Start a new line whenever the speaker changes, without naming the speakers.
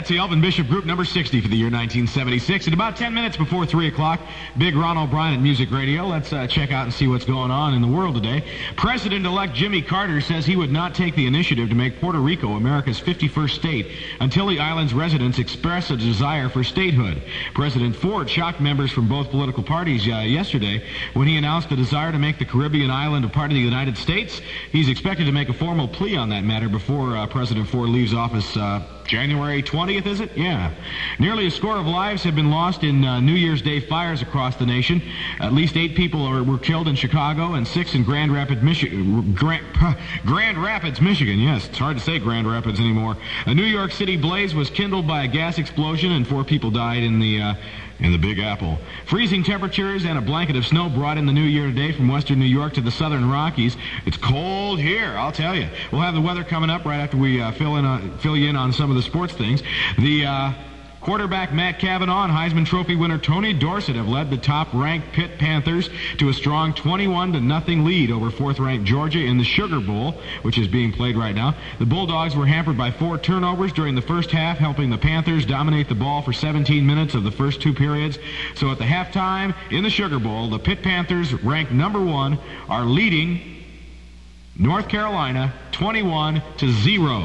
That's the Elvin Bishop Group, number 60 for the year 1976. At about 10 minutes before 3 o'clock, Big Ron O'Brien at Music Radio. Let's check out and see what's going on in the world today. President-elect Jimmy Carter says he would not take the initiative to make Puerto Rico America's 51st state until the island's residents express a desire for statehood. President Ford shocked members from both political parties yesterday when he announced a desire to make the Caribbean island a part of the United States. He's expected to make a formal plea on that matter before President Ford leaves office January 20th, is it? Yeah. Nearly a score of lives have been lost in New Year's Day fires across the nation. At least 8 people were killed in Chicago and 6 in Grand Rapids, Michigan. Grand Rapids, Michigan. Yes, it's hard to say Grand Rapids anymore. A New York City blaze was kindled by a gas explosion, and 4 people died in the Big Apple. Freezing temperatures and a blanket of snow brought in the new year today from western New York to the southern Rockies. It's cold here, I'll tell you. We'll have the weather coming up right after we fill you in on some of the sports things. The quarterback Matt Cavanaugh and Heisman Trophy winner Tony Dorsett have led the top-ranked Pitt Panthers to a strong 21-0 lead over 4th-ranked Georgia in the Sugar Bowl, which is being played right now. The Bulldogs were hampered by 4 turnovers during the first half, helping the Panthers dominate the ball for 17 minutes of the first 2 periods. So at the halftime in the Sugar Bowl, the Pitt Panthers, ranked number 1, are leading North Carolina 21-0.